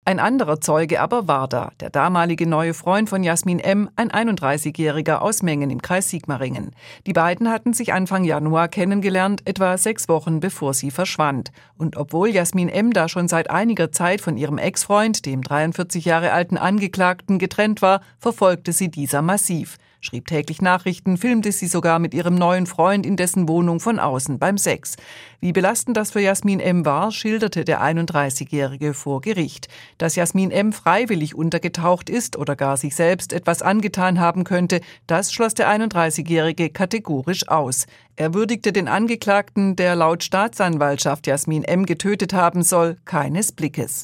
Ein anderer Zeuge aber war da, der damalige neue Freund von Jasmin M., ein 31-Jähriger aus Mengen im Kreis Sigmaringen. Die beiden hatten sich Anfang Januar kennengelernt, etwa 6 Wochen bevor sie verschwand. Und obwohl Jasmin M. da schon seit einiger Zeit von ihrem Ex-Freund, dem 43 Jahre alten Angeklagten, getrennt war, verfolgte sie dieser massiv. Schrieb täglich Nachrichten, filmte sie sogar mit ihrem neuen Freund in dessen Wohnung von außen beim Sex. Wie belastend das für Jasmin M. war, schilderte der 31-Jährige vor Gericht. Dass Jasmin M. freiwillig untergetaucht ist oder gar sich selbst etwas angetan haben könnte, das schloss der 31-Jährige kategorisch aus. Er würdigte den Angeklagten, der laut Staatsanwaltschaft Jasmin M. getötet haben soll, keines Blickes.